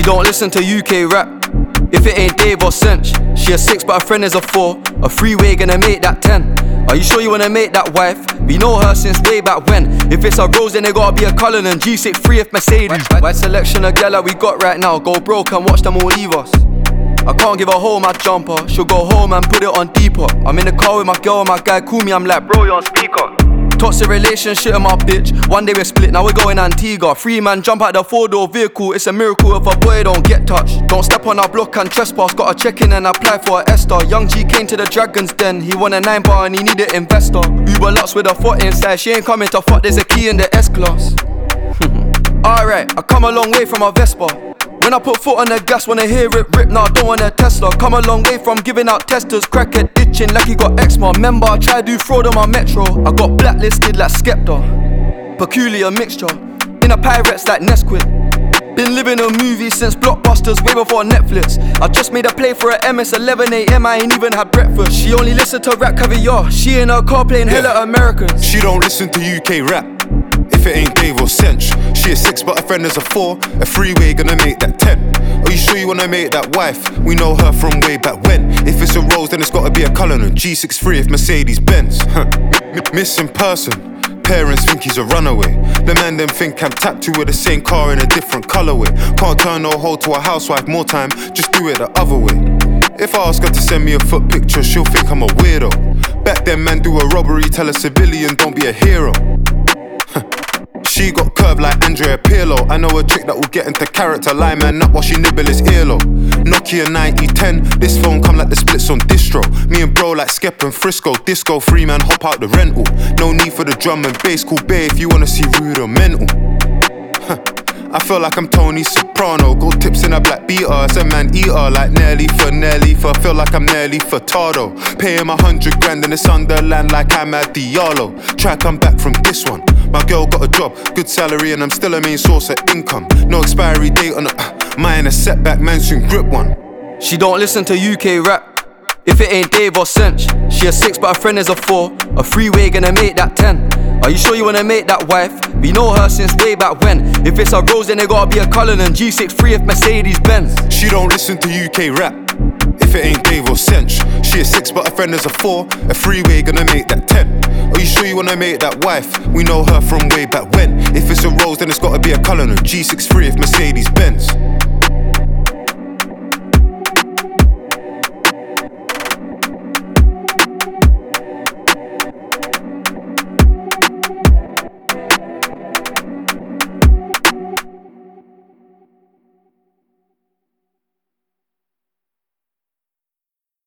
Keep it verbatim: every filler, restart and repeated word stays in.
don't listen to U K rap if it ain't Dave or Cinch. She a six but her friend is a four. A freeway gonna make that ten. Are you sure you wanna make that wife? We know her since way back when. If it's a Rose then it gotta be a Cullen and G sixty-three if Mercedes. Wide selection of gal that we got right now. Go broke and watch them all leave us. I can't give her home my jumper. She'll go home and put it on deeper. I'm in the car with my girl and my guy call me. I'm like, bro, you're on speaker. Toxic relationship with my bitch. One day we're split, now we're going Antigua. Free man jump out the four-door vehicle. It's a miracle if a boy don't get touched. Don't step on our block and trespass. Gotta check in and apply for a Esther. Young G came to the Dragons Den. He won a nine bar and he needed investor. Uber Lux with a foot inside. She ain't coming to fuck, there's a key in the S-Class. Alright, I come a long way from a Vespa. When I put foot on the gas, wanna hear it rip, nah, I don't want a Tesla. Come a long way from giving out testers. Crackhead itching like he got eczema. Remember, I tried to do fraud on my Metro. I got blacklisted like Skepta. Peculiar mixture, in a Pirates like Nesquik. Been living a movie since Blockbusters, way before Netflix. I just made a play for a M S, eleven a m, I ain't even had breakfast. She only listen to rap caviar, she in her car playing yeah. hella Americans. She don't listen to U K rap if it ain't Dave or Cinch. She a six but her friend is a four. A freeway gonna make that ten. Are you sure you wanna make that wife? We know her from way back when. If it's a Rose then it's gotta be a Cullen and G sixty-three if Mercedes Benz. Missing person. Parents think he's a runaway. The man them think I'm tapped to with the same car in a different colorway. Can't turn no hoe to a housewife more time, just do it the other way. If I ask her to send me a foot picture, she'll think I'm a weirdo. Back then man do a robbery, tell a civilian don't be a hero. She got curved like Andrea Pirlo. I know a chick that will get into character. Line man up while she nibble his earlobe. Nokia ninety ten, this phone come like the splits on distro. Me and bro like Skep and Frisco. Disco free man, hop out the rental. No need for the drum and bass, cool bay if you wanna see rude or mental. I feel like I'm Tony Soprano. Gold tips in a black beater. It's a man eater like Nelly for Nelly for. Feel like I'm Nelly Furtado. Pay him a hundred grand in the Sunderland like I'm at Diallo. Try come back from this one. My girl got a job, good salary, and I'm still a main source of income. No expiry date on a uh, mine a setback, man soon grip one. She don't listen to U K rap if it ain't Dave or Cinch. She a six but her friend is a four. A freeway gonna make that ten. Are you sure you wanna make that wife? We know her since way back when. If it's a Rose then it gotta be a Cullen and G sixty-three if Mercedes Benz. She don't listen to U K rap if it ain't Dave or Cinch. She a six but her friend is a four. A freeway gonna make that ten. Are you sure you wanna make that wife? We know her from way back when. If it's a Rose then it's gotta be a Cullen and G sixty-three if Mercedes Benz.